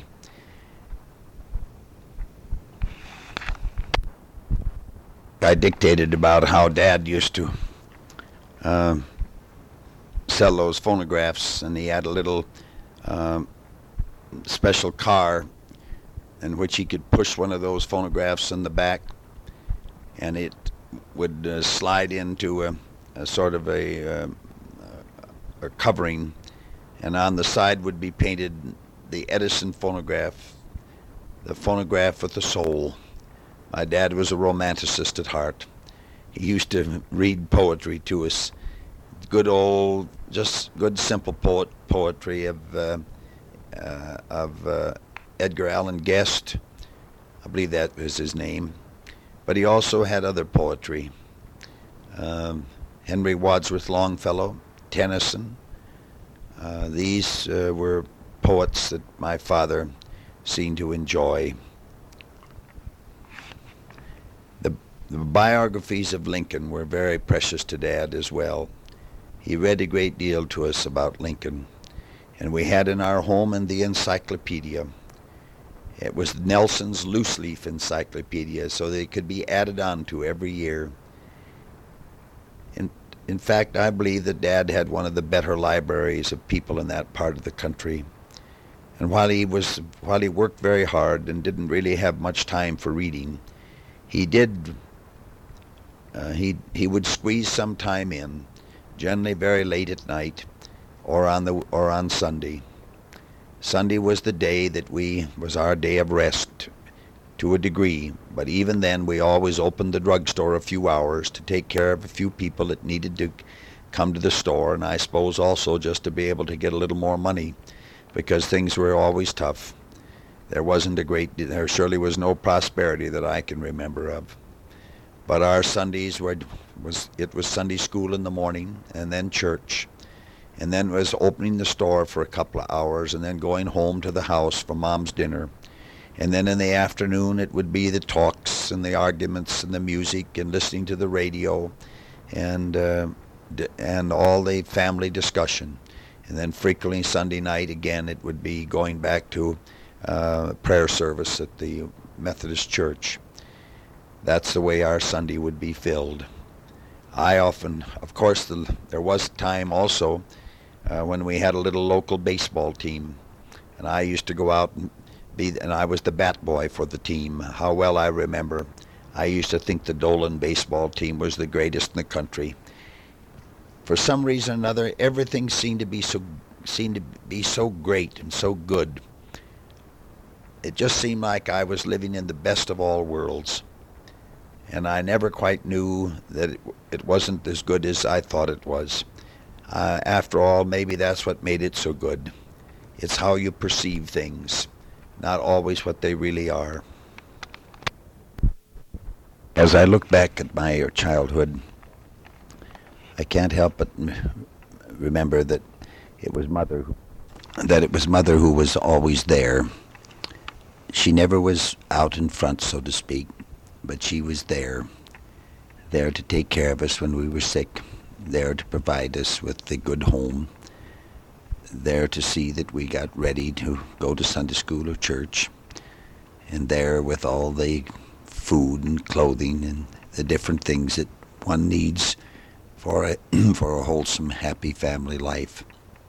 I dictated about how Dad used to uh, sell those phonographs, and he had a little um, special car in which he could push one of those phonographs in the back, and it would uh, slide into a, a sort of a, uh, a covering, and on the side would be painted the Edison phonograph, the phonograph with the soul. My dad was a romanticist at heart. He used to read poetry to us, good old, just good simple poet poetry of uh, uh, of uh, Edgar Allan Guest. I believe that was his name. But he also had other poetry. Um, Henry Wadsworth Longfellow, Tennyson. Uh, these uh, were poets that my father seemed to enjoy. The, the biographies of Lincoln were very precious to Dad as well. He read a great deal to us about Lincoln, and we had in our home in the encyclopedia. It was Nelson's loose leaf encyclopedia, so they could be added on to every year. In, in fact, I believe that Dad had one of the better libraries of people in that part of the country. And while he was while he worked very hard and didn't really have much time for reading, he did uh, he he would squeeze some time in, generally very late at night, or on the or on Sunday. Sunday was the day that we was our day of rest to a degree, but even then we always opened the drugstore a few hours to take care of a few people that needed to come to the store, and I suppose also just to be able to get a little more money, because things were always tough. There wasn't a great, there surely was no prosperity that I can remember of. But our Sundays were, was, it was Sunday school in the morning, and then church, and then was opening the store for a couple of hours, and then going home to the house for Mom's dinner. And then in the afternoon it would be the talks and the arguments and the music and listening to the radio and uh, d- and all the family discussion. And then frequently Sunday night again it would be going back to uh, prayer service at the Methodist Church. That's the way our Sunday would be filled. I often, of course, the, there was time also uh, when we had a little local baseball team, and I used to go out and be, and I was the bat boy for the team. How well I remember. I used to think the Dolan baseball team was the greatest in the country. For some reason or another, everything seemed to be so seemed to be so great and so good. It just seemed like I was living in the best of all worlds. And I never quite knew that it, it wasn't as good as I thought it was. Uh, after all, maybe that's what made it so good. It's how you perceive things, not always what they really are. As I look back at my childhood, I can't help but remember that it was mother who, that it was mother who was always there. She never was out in front, so to speak, but she was there, there to take care of us when we were sick, there to provide us with a good home, there to see that we got ready to go to Sunday school or church, and there with all the food and clothing and the different things that one needs for a, for a wholesome, happy family life.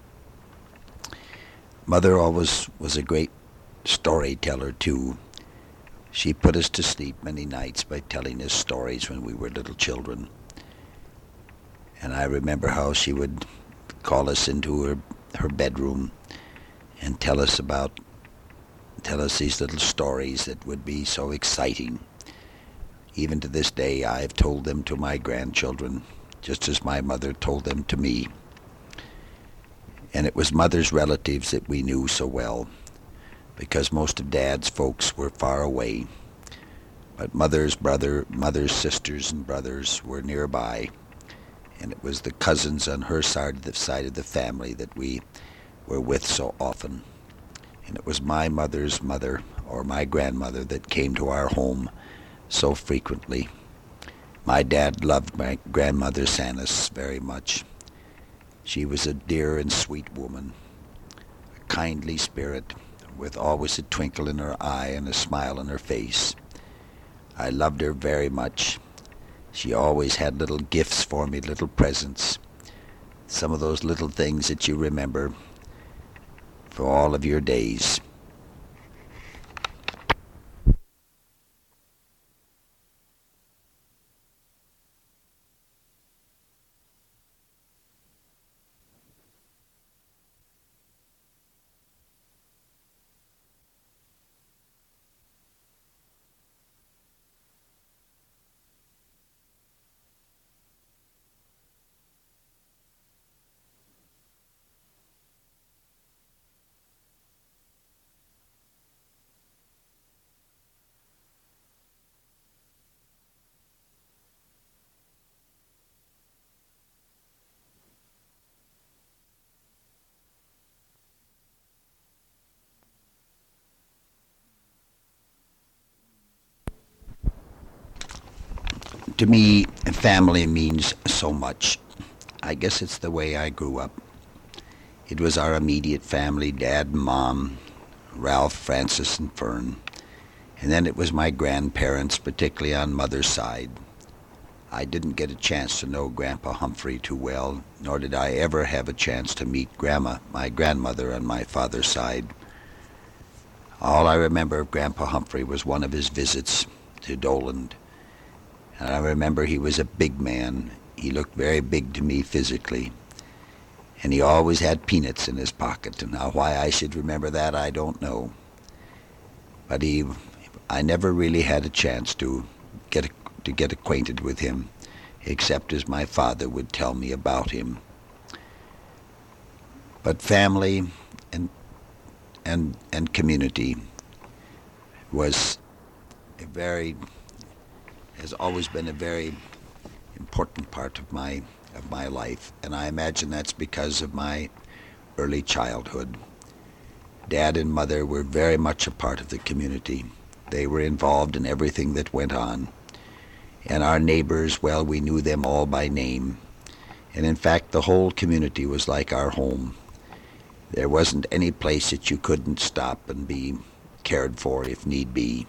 Mother always was a great storyteller too. She put us to sleep many nights by telling us stories when we were little children. And I remember how she would call us into her, her bedroom and tell us about, tell us these little stories that would be so exciting. Even to this day, I've told them to my grandchildren, just as my mother told them to me. And it was Mother's relatives that we knew so well, because most of Dad's folks were far away. But Mother's brother, Mother's sisters and brothers were nearby, and it was the cousins on her side of the side of the family that we were with so often. And it was my mother's mother, or my grandmother, that came to our home so frequently. My dad loved my grandmother Sanis very much. She was a dear and sweet woman, a kindly spirit, with always a twinkle in her eye and a smile on her face. I loved her very much. She always had little gifts for me, little presents, some of those little things that you remember for all of your days. To me, family means so much. I guess it's the way I grew up. It was our immediate family, Dad and Mom, Ralph, Francis, and Fern. And then it was my grandparents, particularly on Mother's side. I didn't get a chance to know Grandpa Humphrey too well, nor did I ever have a chance to meet Grandma, my grandmother, on my father's side. All I remember of Grandpa Humphrey was one of his visits to Dolan. And I remember he was a big man. He looked very big to me physically. And he always had peanuts in his pocket. And now why I should remember that, I don't know. But he, I never really had a chance to get to get acquainted with him, except as my father would tell me about him. But family and and, and community was a very, has always been a very important part of my of my life, and I imagine that's because of my early childhood. Dad and Mother were very much a part of the community. They were involved in everything that went on. And our neighbors, well, we knew them all by name. And in fact, the whole community was like our home. There wasn't any place that you couldn't stop and be cared for if need be.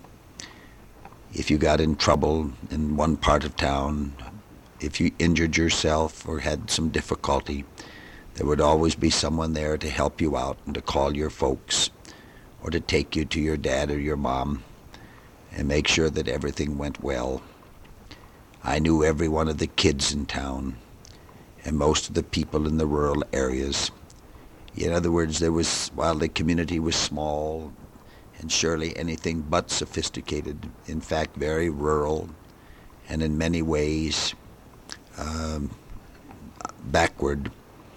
If you got in trouble in one part of town, if you injured yourself or had some difficulty, there would always be someone there to help you out and to call your folks or to take you to your dad or your mom and make sure that everything went well. I knew every one of the kids in town and most of the people in the rural areas. In other words, there was, while the community was small and surely anything but sophisticated, in fact very rural and in many ways um, backward,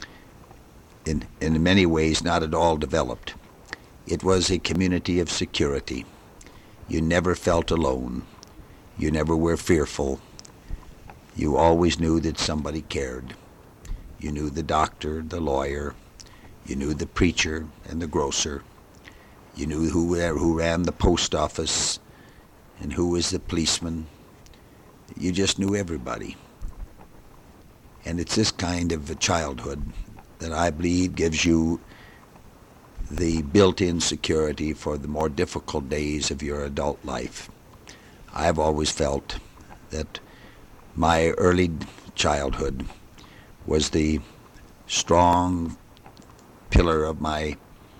in, in many ways not at all developed. It was a community of security. You never felt alone. You never were fearful. You always knew that somebody cared. You knew the doctor, the lawyer. You knew the preacher and the grocer. You knew who, who ran the post office and who was the policeman. You just knew everybody. And it's this kind of a childhood that I believe gives you the built-in security for the more difficult days of your adult life. I've always felt that my early childhood was the strong pillar of my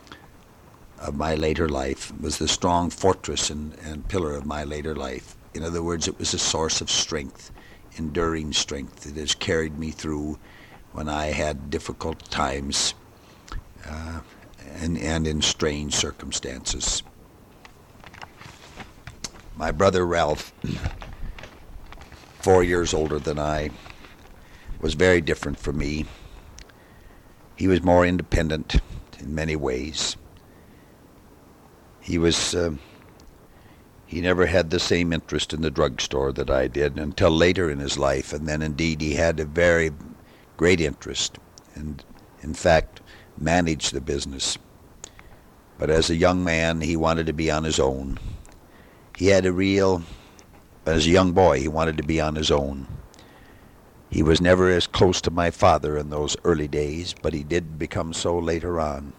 of my later life, was the strong fortress and, and pillar of my later life. In other words, it was a source of strength, enduring strength that has carried me through when I had difficult times uh, and, and in strange circumstances. My brother Ralph, four years older than I, was very different from me. He was more independent in many ways. He was, uh, he never had the same interest in the drugstore that I did until later in his life, and then indeed he had a very great interest and, in fact, managed the business. But as a young man, he wanted to be on his own. He had a real, as a young boy, he wanted to be on his own. He was never as close to my father in those early days, but he did become so later on.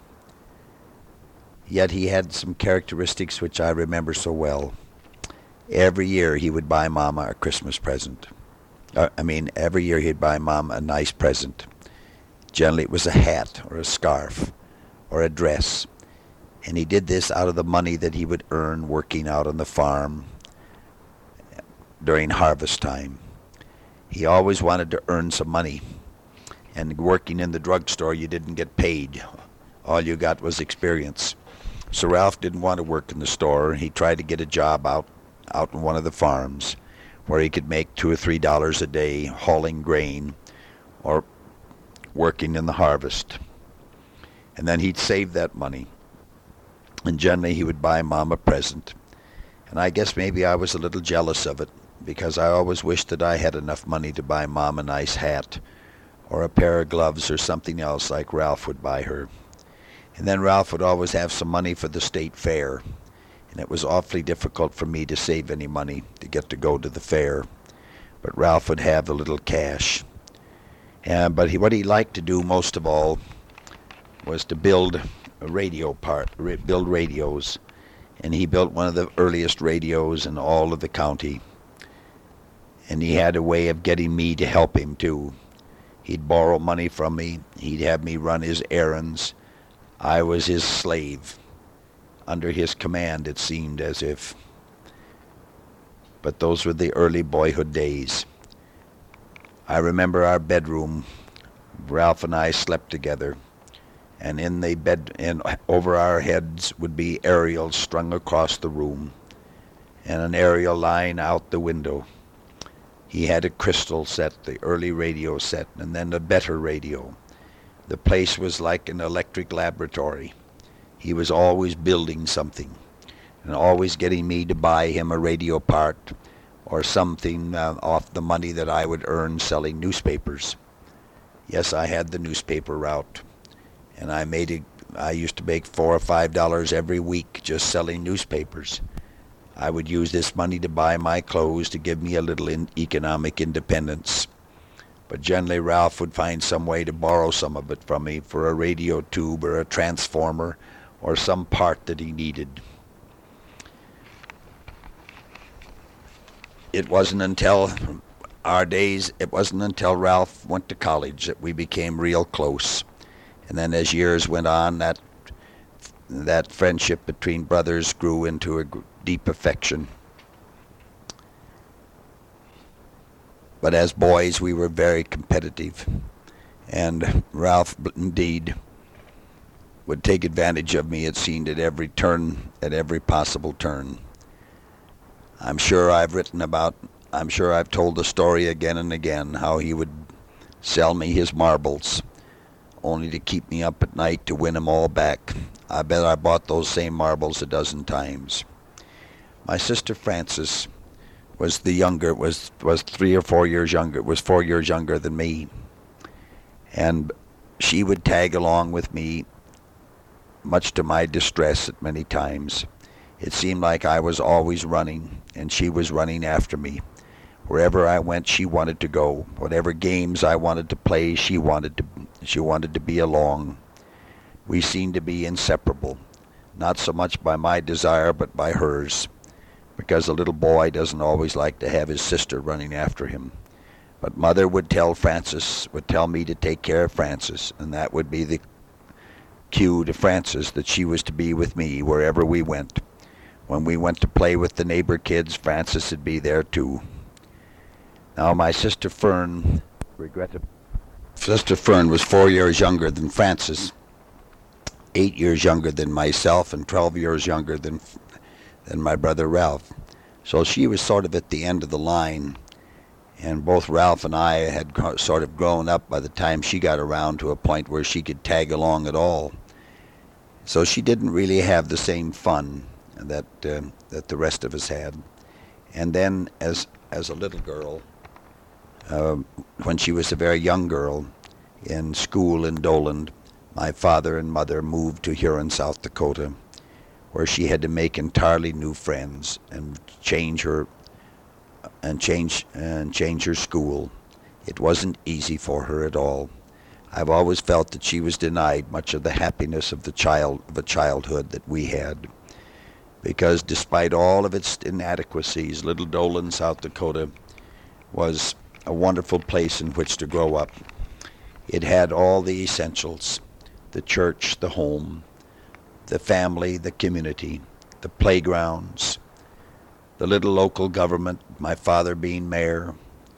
Yet he had some characteristics which I remember so well. Every year he would buy Mama a Christmas present. Uh, I mean, every year he'd buy Mom a nice present. Generally it was a hat or a scarf or a dress. And he did this out of the money that he would earn working out on the farm during harvest time. He always wanted to earn some money. And working in the drugstore, you didn't get paid. All you got was experience. So Ralph didn't want to work in the store. He tried to get a job out, out in one of the farms where he could make two or three dollars a day hauling grain or working in the harvest. And then he'd save that money. And generally he would buy Mom a present. And I guess maybe I was a little jealous of it, because I always wished that I had enough money to buy Mom a nice hat or a pair of gloves or something else like Ralph would buy her. And then Ralph would always have some money for the state fair, and it was awfully difficult for me to save any money to get to go to the fair. But Ralph would have a little cash. And, but he, what he liked to do most of all was to build a radio part, build radios. And he built one of the earliest radios in all of the county. And he had a way of getting me to help him too. He'd borrow money from me. He'd have me run his errands. I was his slave. Under his command, it seemed as if. But those were the early boyhood days. I remember our bedroom. Ralph and I slept together. And in the bed, and over our heads would be aerials strung across the room, and an aerial lying out the window. He had a crystal set, the early radio set, and then a better radio. The place was like an electric laboratory. He was always building something and always getting me to buy him a radio part or something uh, off the money that I would earn selling newspapers. Yes, I had the newspaper route, and I made it. I used to make four or five dollars every week just selling newspapers. I would use this money to buy my clothes to give me a little in economic independence. But generally Ralph would find some way to borrow some of it from me for a radio tube or a transformer or some part that he needed. It wasn't until our days, it wasn't until Ralph went to college that we became real close. And then as years went on, that that friendship between brothers grew into a deep affection. But as boys, we were very competitive. And Ralph, indeed, would take advantage of me, it seemed, at every turn, at every possible turn. I'm sure I've written about, I'm sure I've told the story again and again, how he would sell me his marbles, only to keep me up at night to win them all back. I bet I bought those same marbles a dozen times. My sister Frances was the younger, was was three or four years younger, was four years younger than me. And she would tag along with me, much to my distress at many times. It seemed like I was always running, and she was running after me. Wherever I went, she wanted to go. Whatever games I wanted to play, she wanted to, she wanted to be along. We seemed to be inseparable, not so much by my desire, but by hers, because a little boy doesn't always like to have his sister running after him. But Mother would tell Frances, would tell me to take care of Frances, and that would be the cue to Frances that she was to be with me wherever we went. When we went to play with the neighbor kids, Frances would be there too. Now my sister Fern, regretted, Sister Fern was four years younger than Frances, eight years younger than myself, and twelve years younger than than my brother Ralph. So she was sort of at the end of the line, and both Ralph and I had sort of grown up by the time she got around to a point where she could tag along at all. So she didn't really have the same fun that uh, that the rest of us had. And then as as a little girl, uh, when she was a very young girl, in school in Doland, my father and mother moved to Huron, South Dakota, where she had to make entirely new friends and change her and change and change her school. It wasn't easy for her at all. I've always felt that she was denied much of the happiness of the child of a childhood that we had, because despite all of its inadequacies, little Doland, South Dakota, was a wonderful place in which to grow up. It had all the essentials: the church, the home, the family, the community, the playgrounds, the little local government, my father being mayor,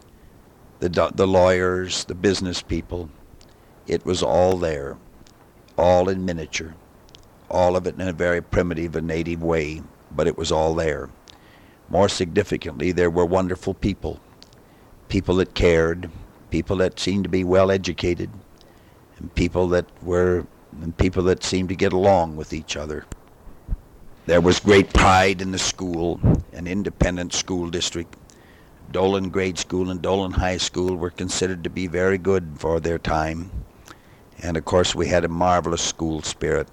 the the lawyers, the business people. It was all there, all in miniature, all of it in a very primitive and native way, but it was all there. More significantly, there were wonderful people, people that cared, people that seemed to be well educated, and people that were and people that seemed to get along with each other. There was great pride in the school, an independent school district. Doland Grade School and Doland High School were considered to be very good for their time. And of course we had a marvelous school spirit.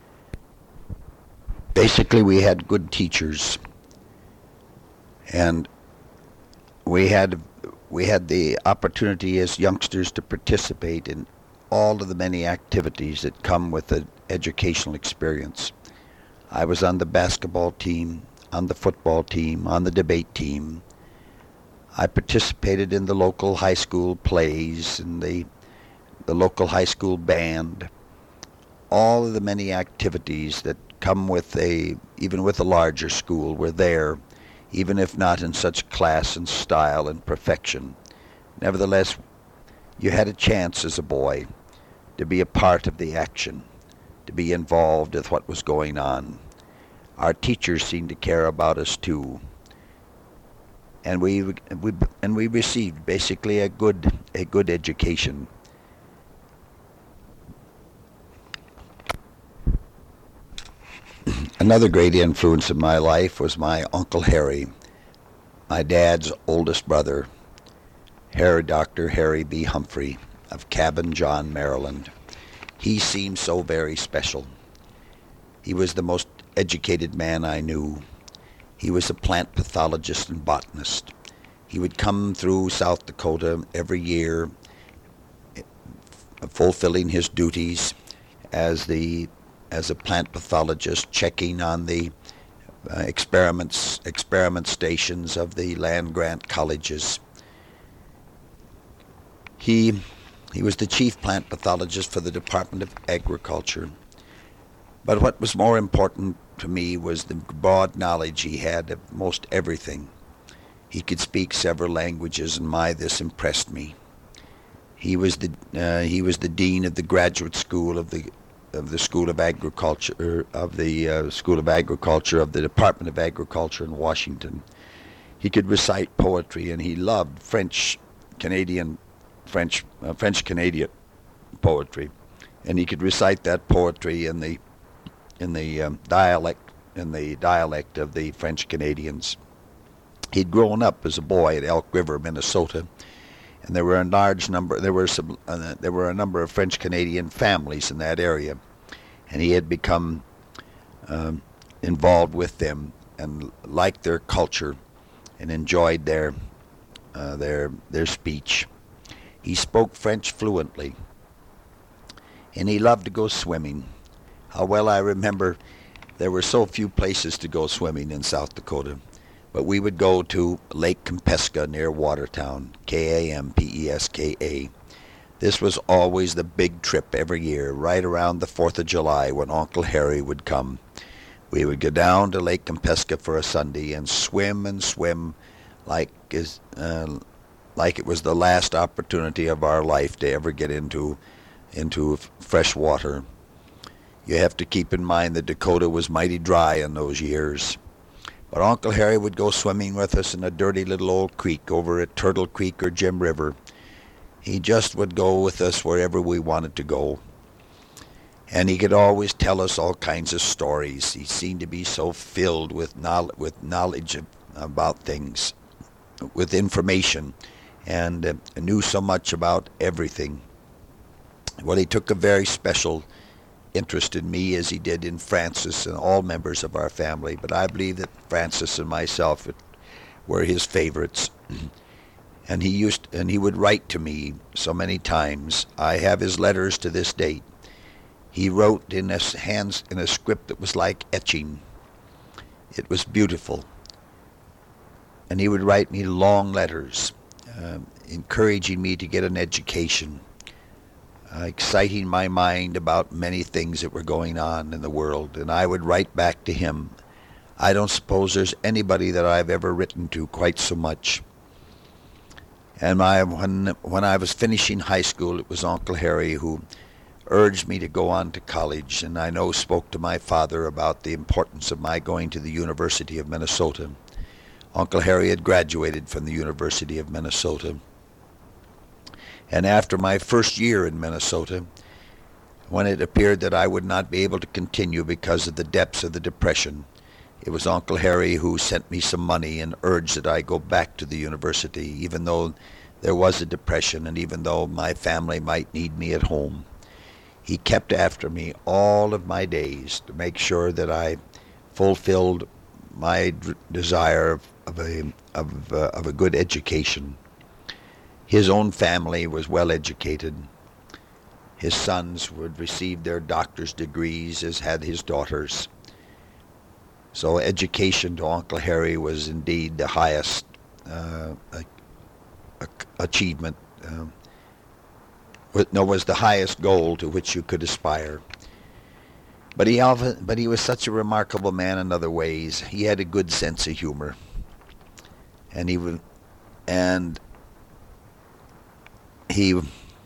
Basically we had good teachers. And we had we had the opportunity as youngsters to participate in all of the many activities that come with an educational experience. I was on the basketball team, on the football team, on the debate team. I participated in the local high school plays and the the local high school band. All of the many activities that come with a, even with a larger school, were there, even if not in such class and style and perfection. Nevertheless, you had a chance as a boy to be a part of the action, to be involved with what was going on. Our teachers seemed to care about us too, and we we and we received basically a good a good education. Another great influence in my life was my Uncle Harry, my dad's oldest brother, Harry Doctor Harry B. Humphrey of Cabin John, Maryland. He seemed so very special. He was the most educated man I knew. He was a plant pathologist and botanist. He would come through South Dakota every year, fulfilling his duties as the as a plant pathologist, checking on the uh, experiments experiment stations of the land-grant colleges. He he was the chief plant pathologist for the Department of Agriculture. But what was more important to me was the broad knowledge he had of most everything. He could speak several languages, and my, this impressed me. He was the uh, he was the dean of the graduate school of the of the School of Agriculture of the uh, School of Agriculture of the Department of Agriculture in Washington. He could recite poetry, and he loved French Canadian French uh, French Canadian poetry, and he could recite that poetry in the in the um, dialect in the dialect of the French Canadians. He'd grown up as a boy at Elk River, Minnesota, and there were a large number. There were some. Uh, there were a number of French Canadian families in that area, and he had become um, involved with them and liked their culture and enjoyed their uh, their their speech. He spoke French fluently, and he loved to go swimming. How well I remember, there were so few places to go swimming in South Dakota. But we would go to Lake Kampeska near Watertown, K A M P E S K A. This was always the big trip every year, right around the fourth of July when Uncle Harry would come. We would go down to Lake Kampeska for a Sunday and swim and swim like is, uh, like it was the last opportunity of our life to ever get into, into fresh water. You have to keep in mind that Dakota was mighty dry in those years. But Uncle Harry would go swimming with us in a dirty little old creek over at Turtle Creek or Jim River. He just would go with us wherever we wanted to go. And he could always tell us all kinds of stories. He seemed to be so filled with knowledge, with knowledge of, about things, with information, and uh, knew so much about everything. Well, he took a very special interest in me as he did in Francis and all members of our family, but I believe that Francis and myself were his favorites. And he used and he would write to me so many times. I have his letters to this date. He wrote in his hands in a script that was like etching. It was beautiful. And he would write me long letters, uh, encouraging me to get an education, Uh, exciting my mind about many things that were going on in the world, and I would write back to him. I don't suppose there's anybody that I've ever written to quite so much. And my, when, when I was finishing high school, it was Uncle Harry who urged me to go on to college, and I know spoke to my father about the importance of my going to the University of Minnesota. Uncle Harry had graduated from the University of Minnesota. And after my first year in Minnesota, when it appeared that I would not be able to continue because of the depths of the Depression, it was Uncle Harry who sent me some money and urged that I go back to the university, even though there was a depression and even though my family might need me at home. He kept after me all of my days to make sure that I fulfilled my d- desire of a, of, uh, of a good education. His own family was well educated. His sons would receive their doctor's degrees, as had his daughters. So education to Uncle Harry was indeed the highest uh, a, a, achievement. Uh, no, was the highest goal to which you could aspire. But he, but he was such a remarkable man in other ways. He had a good sense of humor, and he would, and he.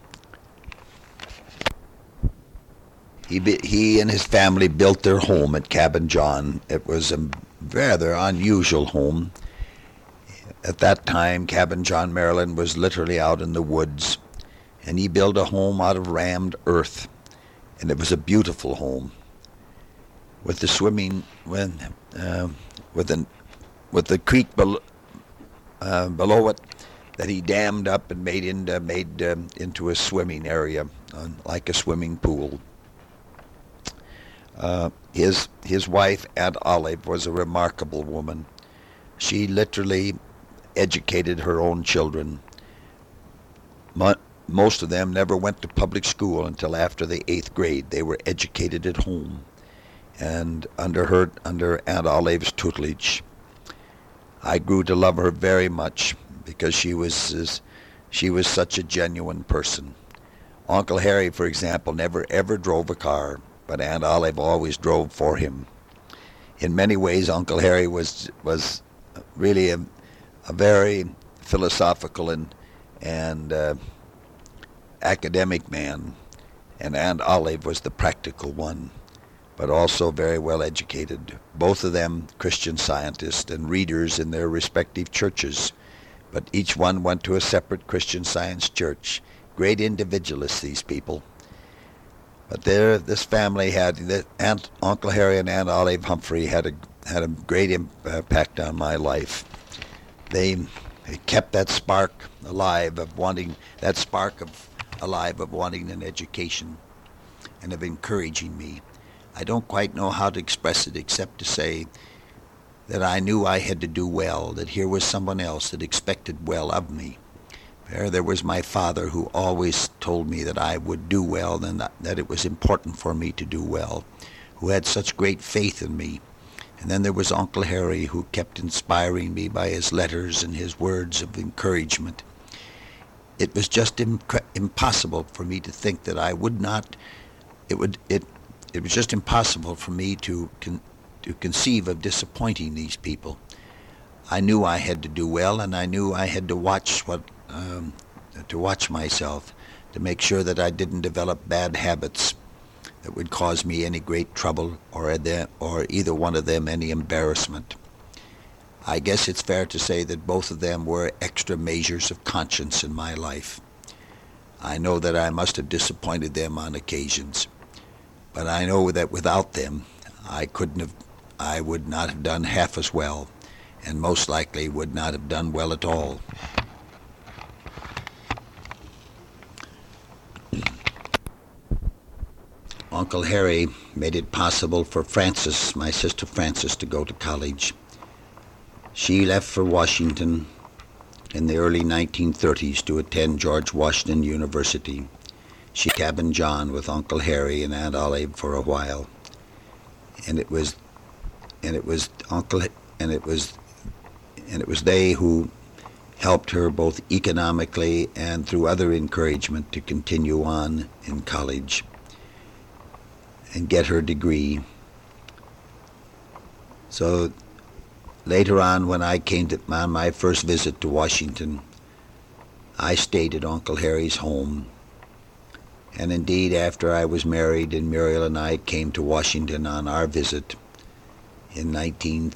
He he and his family built their home at Cabin John. It was a rather unusual home. At that time, Cabin John, Maryland was literally out in the woods, and he built a home out of rammed earth, and it was a beautiful home. with the swimming when uh, with the with the creek below, uh, below it that he dammed up and made into made um, into a swimming area, uh, like a swimming pool. Uh, his his wife, Aunt Olive, was a remarkable woman. She literally educated her own children. Mo- Most of them never went to public school until after the eighth grade. They were educated at home, and under her under Aunt Olive's tutelage, I grew to love her very much because she was she was such a genuine person. Uncle Harry, for example, never ever drove a car, but Aunt Olive always drove for him. In many ways, Uncle Harry was was really a, a very philosophical and and uh, academic man, and Aunt Olive was the practical one, but also very well educated. Both of them Christian scientists and readers in their respective churches, but each one went to a separate Christian Science church. Great individualists, these people. But there, this family had the Aunt, Uncle Harry and Aunt Olive Humphrey had a had a great impact on my life. They, they kept that spark alive of wanting that spark of alive of wanting an education, and of encouraging me. I don't quite know how to express it except to say that I knew I had to do well, that here was someone else that expected well of me. There, there was my father, who always told me that I would do well and that, that it was important for me to do well, who had such great faith in me. And then there was Uncle Harry, who kept inspiring me by his letters and his words of encouragement. It was just imc- impossible for me to think that I would not, it would, it, it was just impossible for me to, con- to conceive of disappointing these people. I knew I had to do well, and I knew I had to watch what, um, to watch myself, to make sure that I didn't develop bad habits that would cause me any great trouble, or, the, or either one of them any embarrassment. I guess it's fair to say that both of them were extra measures of conscience in my life. I know that I must have disappointed them on occasions, but I know that without them, I couldn't have, I would not have done half as well, and most likely would not have done well at all. Uncle Harry made it possible for Frances, my sister Frances, to go to college. She left for Washington in the early nineteen thirties to attend George Washington University. She cabined John with Uncle Harry and Aunt Olive for a while, and it was, and it was Uncle, and it was, and it was they who helped her both economically and through other encouragement to continue on in college and get her degree. So later on, when I came to, on my first visit to Washington, I stayed at Uncle Harry's home. And indeed, after I was married and Muriel and I came to Washington on our visit in nineteen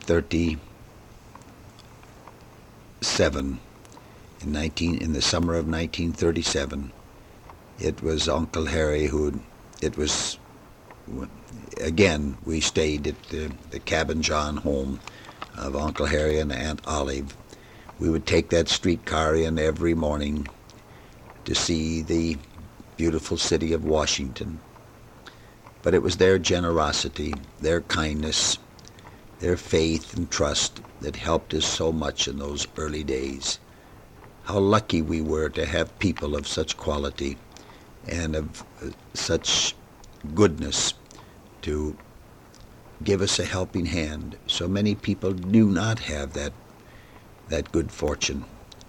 thirty-seven, in, nineteen, in the summer of nineteen thirty-seven, it was Uncle Harry who, it was, again, we stayed at the, the Cabin John home of Uncle Harry and Aunt Olive. We would take that streetcar in every morning to see the beautiful city of Washington. But it was their generosity, their kindness, their faith and trust that helped us so much in those early days. How lucky we were to have people of such quality and of uh, such goodness to give us a helping hand. So many people do not have that that good fortune.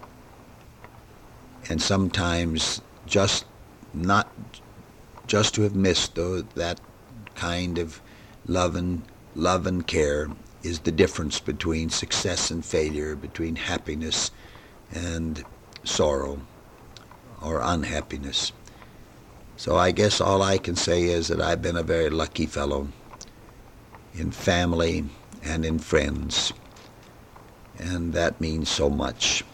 And sometimes just not just to have missed though, that kind of love and love and care is the difference between success and failure, between happiness and sorrow or unhappiness. So I guess all I can say is that I've been a very lucky fellow in family and in friends, and that means so much.